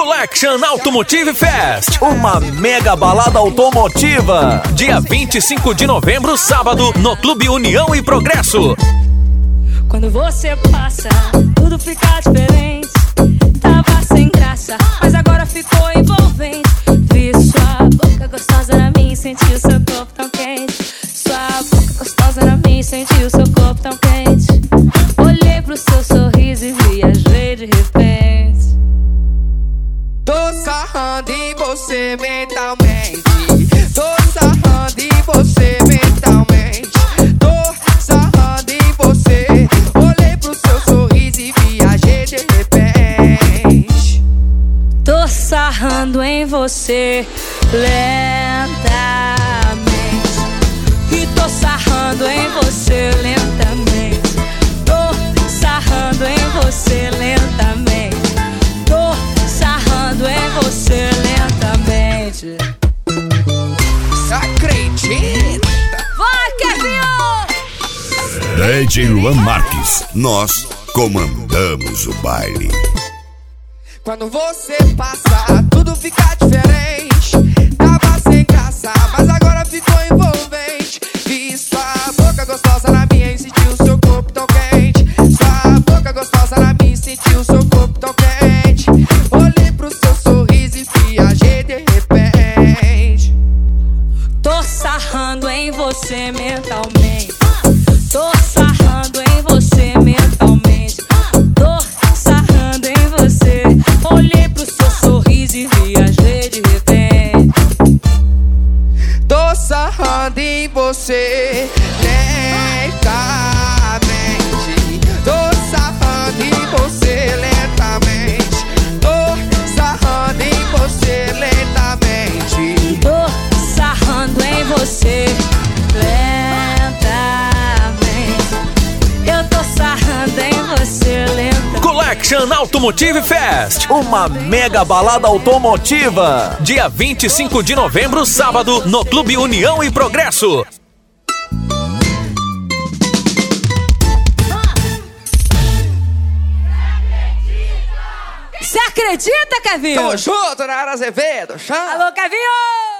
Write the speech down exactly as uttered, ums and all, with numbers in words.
Collection Automotive Fest, uma mega balada automotiva. dia vinte e cinco de novembro, sábado, no Clube União e Progresso. Quando você passa, tudo fica diferente. Tava sem graça, mas agora ficou envolvente. Vi sua boca gostosa na minha e senti o seu corpo tão quente. Sua boca gostosa na minha e senti o seu corpo tão quente. Olhei pro seu sorriso e viajei de repente. Tô sarrando em você mentalmente. Tô sarrando em você mentalmente. Tô sarrando em você. Olhei pro seu sorriso e viajei de repente. Tô sarrando em você lentamente. E tô sarrando em você lentamente. Tô sarrando em você lentamente. Tô sarrando em você lentamente. Acredita? Vai, Kevinho! D J Luan Marques, nós comandamos o baile. Quando você passa, tudo fica diferente. Tava sem graça, mas agora ficou envolvente. Vi sua boca gostosa na minha e senti o seu corpo tão quente. Sua boca gostosa na minha e senti o seu corpo tão quente. Olhei pro seu sorriso e viajei de repente. Tô sarrando em você mentalmente. Tô sarrando em você mentalmente. Tô sarrando em você. Olhei pro seu sorriso e viajei de repente. Tô sarrando em você lentamente. Tô sarrando em você lentamente. Tô sarrando em você lentamente. Tô sarrando em você lentamente. Eu tô sarrando em você lentamente. Collection Automotive Fest, Uma mega balada automotiva. dia vinte e cinco de novembro, sábado, no Clube União e Progresso. Você acredita, Kevinho? Tamo junto, Nara Azevedo. Chama. Alô, Kevinho!